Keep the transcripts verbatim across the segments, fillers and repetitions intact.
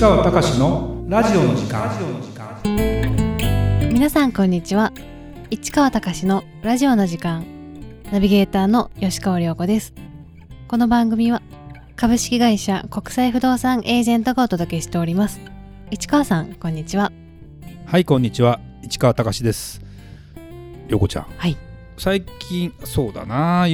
川隆のラジオの時間。 皆さんこんにちは。市川隆のラジオの時間、ナビゲーターの吉川亮子です。この番組は株式会社国際不動産エージェントがお届けしております。市川さんこんにちは。 はい、こんにちは。市川隆です。亮子ちゃん、 はい、 最近そうだな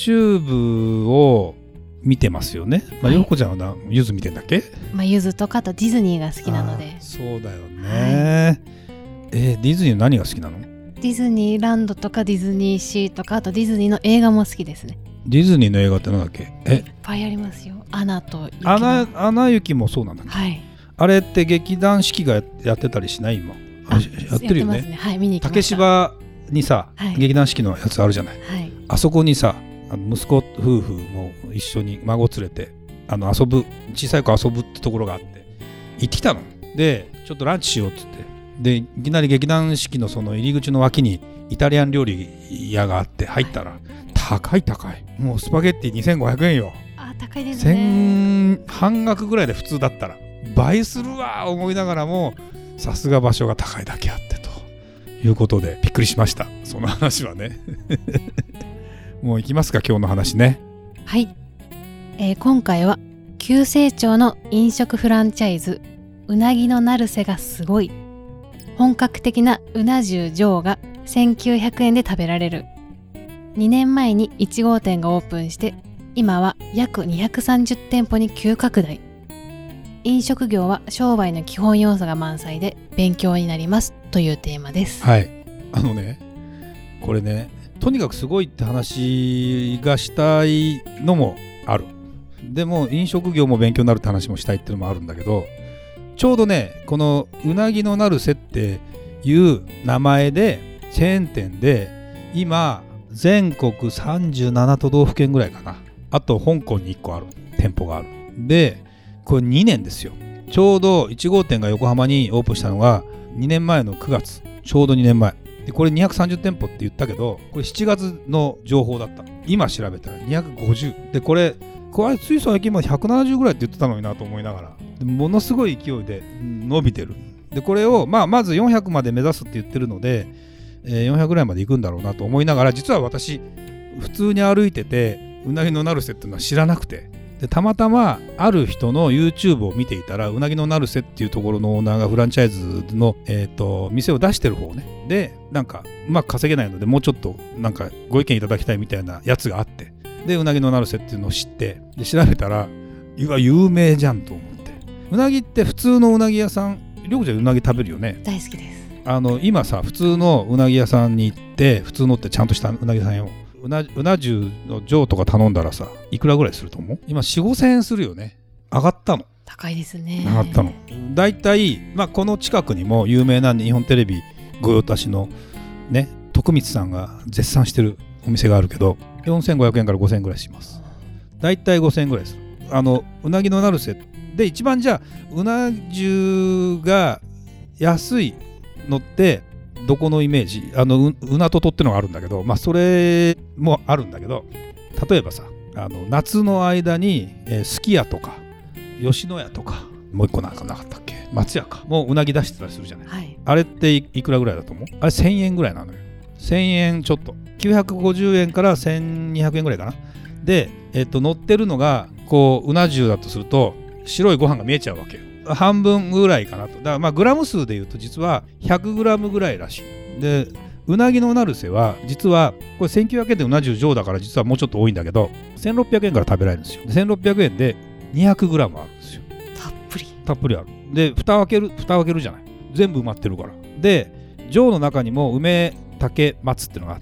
YouTube を見てますよね。まあ、亮子ちゃんはなゆず見てんだっけ？ まあ、ゆずとかとディズニーが好きなので。 そうだよね、はい、えー、ディズニーの何が好きなの？ ディズニーランドとかディズニーシーとか、あとディズニーの映画も好きですね。 ディズニーの映画って何だっけ？え、 いっぱいありますよ。アナと雪のアナ、アナ雪もそうなんだっけ？ はい。 あれって劇団四季がやってたりしない？今あやってるよね。 やってますね。はい、見に行きま竹した。 芝にさ、 はい、 劇団四季のやつあるじゃない、 はい、 あそこにさ、あの息子夫婦も一緒に孫連れてあの遊ぶ、小さい子遊ぶってところがあって行ってきたので、ちょっとランチしようっつって、でいきなり劇団四季のその入り口の脇にイタリアン料理屋があって入ったら、はい、高い高い、もうスパゲッティにせんごひゃくえんよ。 あ、高いですね。 千半額ぐらいで普通だったら倍するわ思いながらも、さすが場所が高いだけあってということでびっくりしました。その話はねもう行きますか、今日の話ね。 はい、えー、今回は急成長の飲食フランチャイズうなぎの成瀬がすごい、本格的なうな重上がせんきゅうひゃくえんで食べられる。にねんまえにいち号店がオープンして、今は約にひゃくさんじゅってんぽに急拡大。飲食業は商売の基本要素が満載で勉強になりますというテーマです。 はい、あのね、これね、とにかくすごいって話がしたいのもある。でも飲食業も勉強になるって話もしたいっていうのもあるんだけど、ちょうどね、このうなぎの成瀬っていう名前でチェーン店で今全国さんじゅうななとどうふけんぐらいかな、あと香港にいっこある店舗がある。でこれにねんですよ。ちょうどいち号店が横浜にオープンしたのがにねんまえのくがつ、ちょうどにねんまえで、これにひゃくさんじゅってんぽって言ったけど、これしちがつの情報だった。今調べたらにひゃくごじゅうで、これこれつい最近までひゃくななじゅうぐらいって言ってたのになと思いながら、でものすごい勢いで伸びてる。でこれを、まあ、まずよんひゃくまで目指すって言ってるので、えー、よんひゃくぐらいまで行くんだろうなと思いながら、実は私普通に歩いててうなぎの成瀬っていうのは知らなくて、でたまたまある人の YouTube を見ていたら、うなぎの成瀬っていうところのオーナーがフランチャイズの、えー、と店を出してる方ね、でなんかうまく稼げないのでもうちょっとなんかご意見いただきたいみたいなやつがあって、でうなぎの成瀬っていうのを知って、で調べたら、うわ有名じゃんと思って。うなぎって普通のうなぎ屋さん、りょうこちゃんうなぎ食べるよね？ 大好きです。あの今さ、普通のうなぎ屋さんに行って、普通のってちゃんとしたうなぎ屋さんよ、うな、うな重の上とか頼んだらさ、いくらぐらいすると思う？今 よん、ごせんえんするよね。上がったの。 高いですね。 上がったの。だいたい、まあ、この近くにも有名な日本テレビ御用達のね、徳光さんが絶賛してるお店があるけど、よんせんごひゃくえんからごせんえんぐらいします。だいたいごせんえんぐらいする。あのうなぎの成瀬で一番、じゃあうな重が安いのってどこのイメージ？あの う, うなととってのがあるんだけど、まあそれもあるんだけど、例えばさ、あの夏の間に、えー、すき家とか吉野家とか、もう一個なんかなかったっけ、松屋か、もううなぎ出してたりするじゃない、はい、あれっていくらぐらいだと思う？あれせんえんぐらいなのよ。せんえんちょっと、きゅうひゃくごじゅうえんからせんにひゃくえんぐらいかな。で、えっと、乗ってるのがこううな重だとすると白いご飯が見えちゃうわけよ。半分ぐらいかなと。だからまあグラム数でいうと実はひゃくグラムぐらいらしい。でうなぎの成瀬は実はこれせんきゅうひゃくえんでうな重上だから実はもうちょっと多いんだけど、せんろっぴゃくえんから食べられるんですよ。せんろっぴゃくえんでにひゃくグラムあるんですよ。 たっぷりたっぷりある。で蓋を開ける蓋を開けるじゃない、全部埋まってるから。で上の中にも梅竹松っていうのがあって、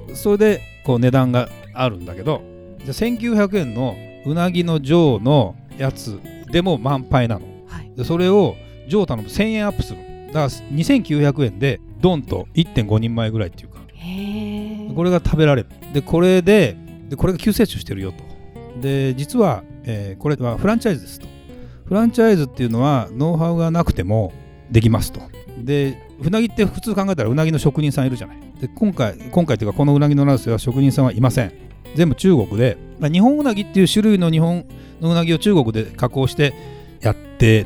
それでこう値段があるんだけど、じゃせんきゅうひゃくえんのうなぎの上のやつでも満杯なの、はい、でそれを上頼むせんえんアップする。だからにせんきゅうひゃくえんでドンと いってんごにんまえぐらいっていうか、へこれが食べられる。でこれで、でこれが急成長してるよと。で実は、えー、これはフランチャイズですと。フランチャイズっていうのはノウハウがなくてもできますと。でうなぎって普通考えたらうなぎの職人さんいるじゃない。で今回今回というかこのうなぎの成瀬は職人さんはいません。全部中国で、まあ、日本うなぎっていう種類の日本のうなぎを中国で加工してやってて、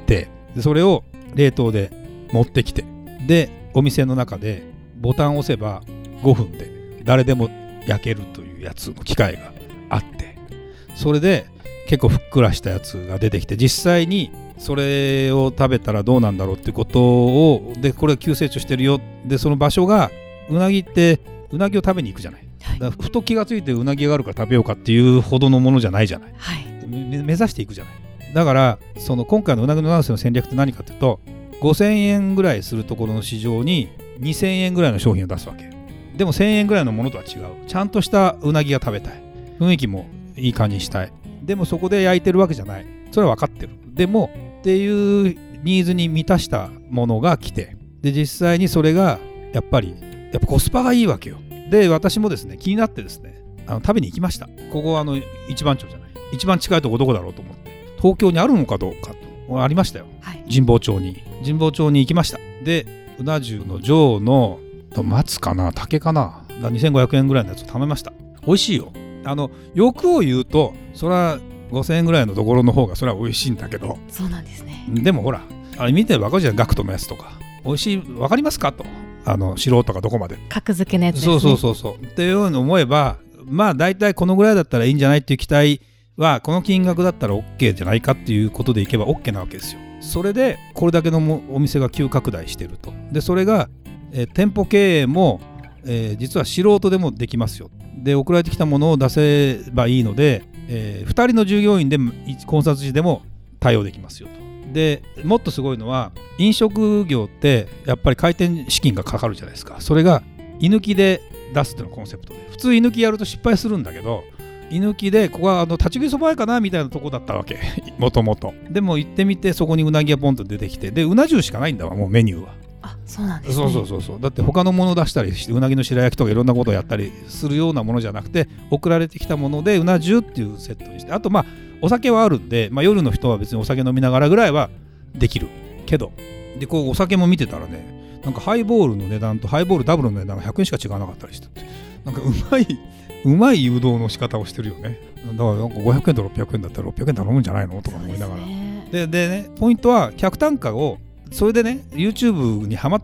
でそれを冷凍で持ってきて、でお店の中でボタンを押せばごふんで誰でも焼けるというやつの機械があって、それで結構ふっくらしたやつが出てきて、実際にそれを食べたらどうなんだろうってことを、でこれ急成長してるよ、でその場所がうなぎってうなぎを食べに行くじゃない、はい、だからふと気がついてうなぎがあるから食べようかっていうほどのものじゃないじゃない、はい、目指していくじゃない。だからその今回のうなぎのナルセの戦略って何かっていうと、ごせんえんぐらいするところの市場ににせんえんぐらいの商品を出すわけ。でもせんえんぐらいのものとは違う、ちゃんとしたうなぎが食べたい、雰囲気もいい感じにしたい、でもそこで焼いてるわけじゃない、それは分かってる、でもっていうニーズに満たしたものが来て、で実際にそれがやっぱりやっぱコスパがいいわけよ。で私もですね気になってですね、あの食べに行きました。ここはあの一番町じゃない、一番近いとこどこだろうと思って、東京にあるのかどうかとありましたよ、はい、神保町に神保町に行きました。でうな重の上の松かな竹かなにせんごひゃくえんぐらいのやつを頼みました。美味しいよ。あの欲を言うとそれはごせんえんぐらいのところの方がそれは美味しいんだけど、 そうなんですね。 でもほらあれ見て分かるじゃん、ガクトのやつとか美味しい、分かりますかと、あの素人がどこまで格付けのやつですね。 そうそうそうそうっていうように思えば、まあ大体このぐらいだったらいいんじゃないっていう期待は、この金額だったら OK じゃないかっていうことでいけば OK なわけですよ。それでこれだけのもお店が急拡大してると。でそれが、えー、店舗経営も、えー、実は素人でもできますよ。で送られてきたものを出せばいいので、えー、ふたりの従業員でコンサート時でも対応できますよと。でもっとすごいのは、飲食業ってやっぱり開店資金がかかるじゃないですか。それが居抜きで出すっていうのがコンセプトで、普通居抜きやると失敗するんだけど、居抜きでここはあの立ち食いそば屋かなみたいなとこだったわけもともと。でも行ってみて、そこにうなぎがポンと出てきて、でうな重しかないんだわ、もうメニューは。 あ、そうなんですね。 そうそうそうそう。だって他のものを出したりして、うなぎの白焼きとかいろんなことをやったりするようなものじゃなくて、送られてきたものでうな重っていうセットにして、あとまあお酒はあるんで、まあ、夜の人は別にお酒飲みながらぐらいはできるけど、でこうお酒も見てたらね、なんかハイボールの値段とハイボールダブルの値段がひゃくえんしか違わなかったりしてて、なんかうまいうまい誘導の仕方をしてるよね。だからなんかごひゃくえんとろっぴゃくえんだったらろっぴゃくえん頼むんじゃないのとか思いながら、で, でねポイントは客単価を、それでね YouTube にハマって、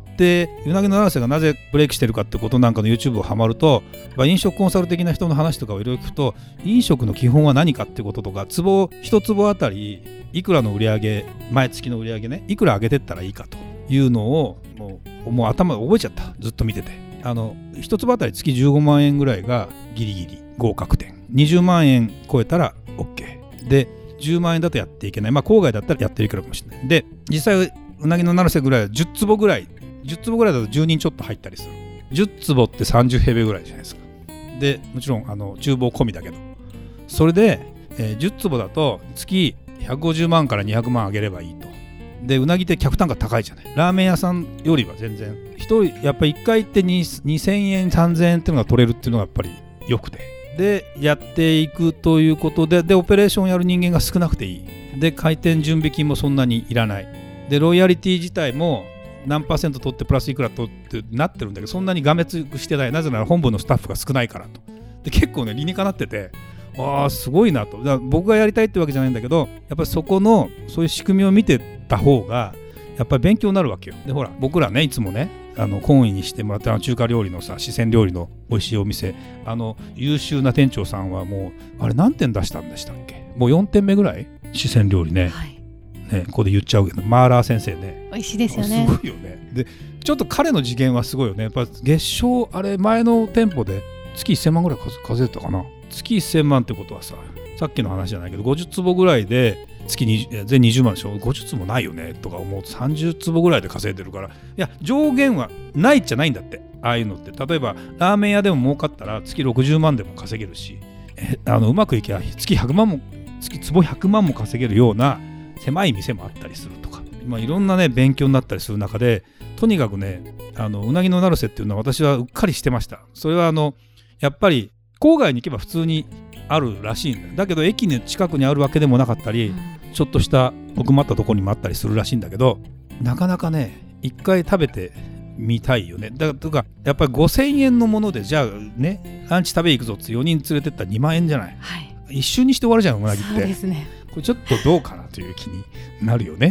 うなぎのナルセがなぜブレイクしてるかってことなんかの YouTube をハマると、まあ、飲食コンサル的な人の話とかをいろいろ聞くと、飲食の基本は何かってこととか、壺一坪あたりいくらの売り上げ、毎月の売り上げね、いくら上げてったらいいかというのをもう、もう頭で覚えちゃった。ずっと見てて、あの一坪あたり月じゅうごまんえんぐらいがギリギリ合格点、にじゅうまんえん超えたら OK で、じゅうまんえんだとやっていけない、まあ郊外だったらやっていけるかもしれない。で実際うなぎのナルセぐらいはじゅっ坪ぐらい、じゅっ坪ぐらいだとじゅうにんちょっと入ったりする。じゅっ坪ってさんじゅう平米ぐらいじゃないですか。でもちろんあの厨房込みだけど、それで、えー、じゅっ坪だと月ひゃくごじゅうまんからにひゃくまん上げればいいと。でうなぎって客単価高いじゃない。ラーメン屋さんよりは全然、一人やっぱりいっかい行ってにせんえんさんぜんえんっていうのが取れるっていうのがやっぱり良くて、でやっていくということで、でオペレーションやる人間が少なくていい。で開店準備金もそんなにいらない。でロイヤリティ自体も何パーセント取ってプラスいくら取ってなってるんだけど、そんなにがめつくしてない。なぜなら本部のスタッフが少ないからと。で結構ね理にかなってて、ああすごいなと。だから僕がやりたいってわけじゃないんだけど、やっぱりそこのそういう仕組みを見てた方がやっぱり勉強になるわけよ。でほら僕らねいつもねあの懇意にしてもらって、あの中華料理のさ四川料理の美味しいお店、あの優秀な店長さんはもうあれ何点出したんでしたっけ、もうよんてんめぐらい、四川料理ね、はいね、ここで言っちゃうけどマーラー先生ね、 美味しいですよね。 すごいよね。でちょっと彼の次元はすごいよね。やっぱ月商あれ前の店舗で月せんまんぐらい稼いでたかな。月せんまんってことはさ、さっきの話じゃないけどごじゅっ坪ぐらいで月に全にじゅうまんでしょ。ごじゅっ坪ないよねとか思うとさんじゅう坪ぐらいで稼いでるから、いや上限はないっちゃないんだって。ああいうのって例えばラーメン屋でも儲かったら月ろくじゅうまんでも稼げるし、えあのうまくいけば月ひゃくまんも月坪ひゃくまんも稼げるような狭い店もあったりするとか、まあ、いろんなね勉強になったりする中で、とにかくねあのうなぎのナルセっていうのは私はうっかりしてました。それはあのやっぱり郊外に行けば普通にあるらしいんだよ。だけど駅の近くにあるわけでもなかったり、ちょっとした奥まったところにもあったりするらしいんだけど、なかなかね一回食べてみたいよね。だからやっぱりごせんえんのものでじゃあねランチ食べ行くぞってよにん連れてったらにまんえんじゃない、はい、一瞬にして終わるじゃんうなぎって。 そうですね。 これちょっとどうかなという気になるよね。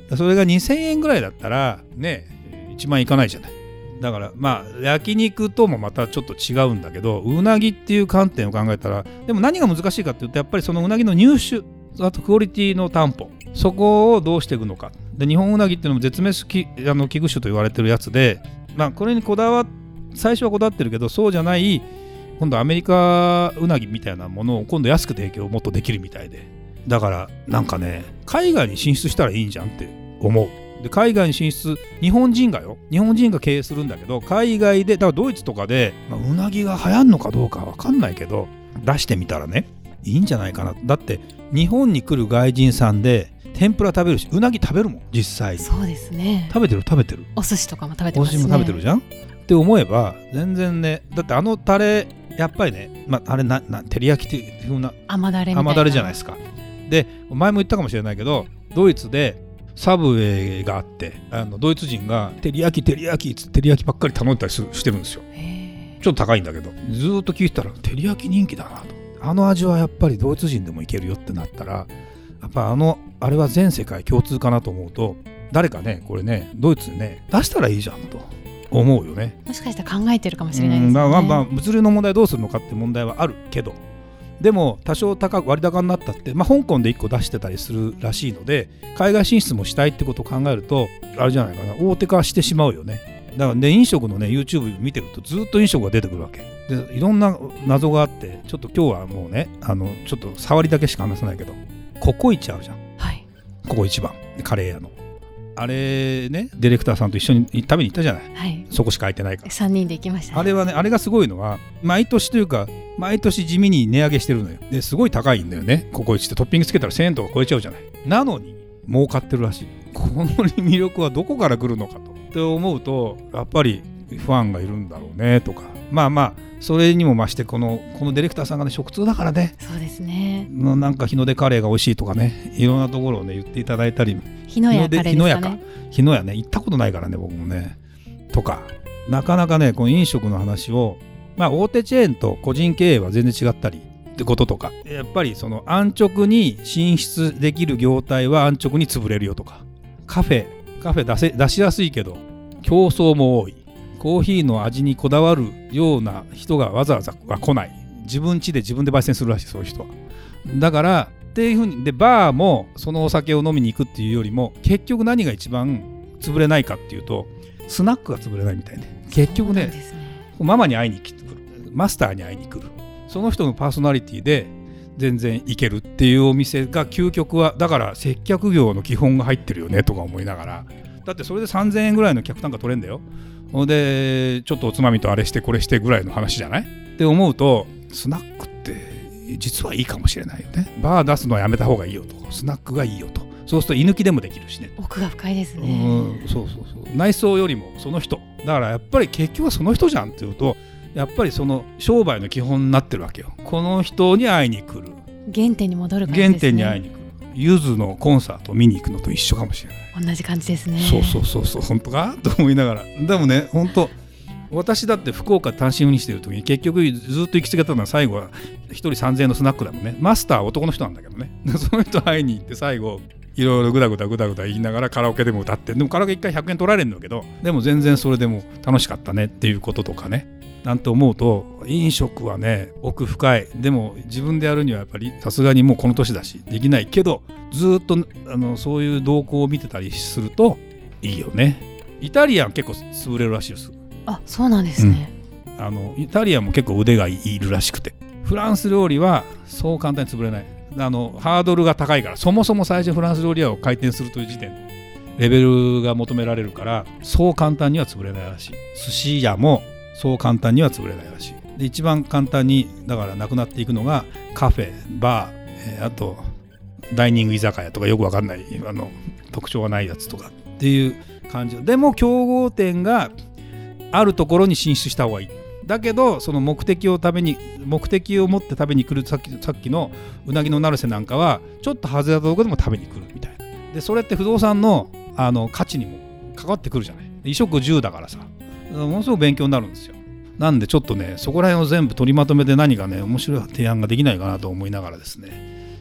それがにせんえんぐらいだったらねいちまんいかないじゃない。だからまあ焼肉ともまたちょっと違うんだけど、うなぎっていう観点を考えたら、でも何が難しいかっていうとやっぱりそのうなぎの入手、あとクオリティの担保、そこをどうしていくのか。で日本うなぎっていうのも絶滅きあの危惧種と言われてるやつで、まあこれにこだわ最初はこだわってるけど、そうじゃない今度アメリカうなぎみたいなものを今度安く提供もっとできるみたいで、だからなんかね海外に進出したらいいんじゃんって思う。で海外に進出、日本人がよ日本人が経営するんだけど、海外でだからドイツとかで、まあ、うなぎが流行んのかどうかわかんないけど出してみたらねいいんじゃないかな。だって日本に来る外人さんで天ぷら食べるし、うなぎ食べるもん実際。 そうですね。 食べてる食べてる。 お寿司とかも食べてますね。 お寿司も食べてるじゃんって思えば全然ね。だってあのタレやっぱりね、まあ、あれなな照り焼きっていう風な甘だれみたいな甘だれじゃないですか。で前も言ったかもしれないけど、ドイツでサブウェイがあって、あのドイツ人が照り焼き照り焼きっつって照り焼きばっかり頼んだりしてるんですよ。ちょっと高いんだけど、ずーっと聞いてたら照り焼き人気だなと。あの味はやっぱりドイツ人でもいけるよってなったら、やっぱあのあれは全世界共通かなと思うと、誰かねこれねドイツにね出したらいいじゃんと思うよね。 もしかしたら考えてるかもしれないですね。 まあまあまあ物流の問題どうするのかって問題はあるけど、でも多少高く割高になったって、まあ、香港でいっこ出してたりするらしいので、海外進出もしたいってことを考えるとあれじゃないかな、大手化してしまうよね。だからね飲食のね YouTube 見てるとずっと飲食が出てくるわけで、いろんな謎があって、ちょっと今日はもうねあのちょっと触りだけしか話さないけど、ココイチあるじゃん、はい、ココイチ番カレー屋のあれね、ディレクターさんと一緒に食べに行ったじゃない、はい、そこしか空いてないからさんにんで行きました、ね、 あれはね、あれがすごいのは毎年というか毎年地味に値上げしてるのよ。ですごい高いんだよね。ココイチってトッピングつけたらせんえんとか超えちゃうじゃない。なのに儲かってるらしい。この魅力はどこから来るのかとって思うと、やっぱりファンがいるんだろうねとか、まあまあそれにも増してこのこのディレクターさんがね食通だからね。 そうですね。 なんか日の出カレーが美味しいとかね、いろんなところをね言っていただいたり、 日の屋カレーですかね。日の屋か日の屋ね、行ったことないからね僕もねとか、なかなかねこの飲食の話を、まあ大手チェーンと個人経営は全然違ったりってこととか、やっぱりその安直に進出できる業態は安直に潰れるよとか、カフェカフェ出せ出しやすいけど競争も多い、コーヒーの味にこだわるような人がわざわざは来ない、自分家で自分で焙煎するらしい、そういう人は。だからっていうふうにで、バーもそのお酒を飲みに行くっていうよりも結局何が一番潰れないかっていうと、スナックが潰れないみたいね。結局 ね, ねママに会いに来る、マスターに会いに来る、その人のパーソナリティで全然いけるっていうお店が究極は、だから接客業の基本が入ってるよねとか思いながら、だってそれでさんぜんえんぐらいの客単価取れんだよ。でちょっとおつまみとあれしてこれしてぐらいの話じゃないって思うと、スナックって実はいいかもしれないよね。バー出すのはやめた方がいいよと、スナックがいいよと。そうすると居抜きでもできるしね。 奥が深いですね。 うん、そうそうそう。内装よりもその人だから、やっぱり結局はその人じゃんっていうと、やっぱりその商売の基本になってるわけよ。この人に会いに来る、 原点に戻る感じですね。 原点に会いに来る。ゆずのコンサートを見に行くのと一緒かもしれない。 同じ感じですね。 そうそうそうそう、本当かと思いながら。でもね、本当私だって福岡単身赴任してる時に結局ずっと行きつけたのは最後はひとりさんぜんえんのスナックだもんね。マスターは男の人なんだけどね。その人会いに行って最後いろいろグダグダグダグダ言いながらカラオケでも歌って、でもカラオケいっかいひゃくえん取られるんだけど、でも全然それでも楽しかったねっていうこととかね、なんて思うと、飲食はね奥深い。でも自分でやるにはやっぱりさすがにもうこの年だしできないけど、ずっとあのそういう動向を見てたりするといいよね。イタリアン結構潰れるらしいです。 あ、そうなんですね、 うん、あのイタリアンも結構腕がいるらしくて、フランス料理はそう簡単に潰れない。あのハードルが高いから、そもそも最初フランス料理屋を開店するという時点でレベルが求められるから、そう簡単には潰れないらしい。寿司屋もそう簡単には潰れないらしい。で一番簡単にだからなくなっていくのがカフェ、バー、えー、あとダイニング居酒屋とかよくわかんないあの特徴がないやつとかっていう感じ。でも競合店があるところに進出した方がいい。だけどその目的をために目的を持って食べに来る、さっき、さっきのうなぎの成瀬なんかはちょっと外れたところでも食べに来るみたいな。でそれって不動産の、あの価値にも関わってくるじゃない。衣食住だからさ、ものすごく勉強になるんですよ。なんでちょっとねそこら辺を全部取りまとめて何かね面白い提案ができないかなと思いながらですね、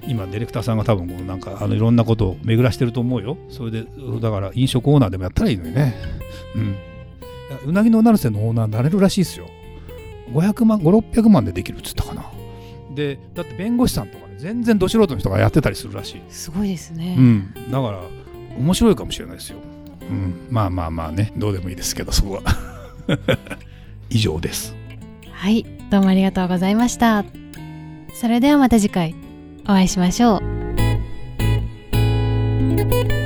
今ディレクターさんが多分こうなんかあのいろんなことを巡らしてると思うよ。それでだから飲食オーナーでもやったらいいのにね。うん。うなぎの成瀬のオーナーになれるらしいですよ。ごひゃくまん、ごひゃくろっぴゃくまんでできるっつったかな。でだって弁護士さんとかね、全然ど素人の人がやってたりするらしい。 すごいですね。 うん。だから面白いかもしれないですよ。うん。まあまあまあね、どうでもいいですけどそこは以上です。 はい、どうもありがとうございました。それではまた次回お会いしましょう。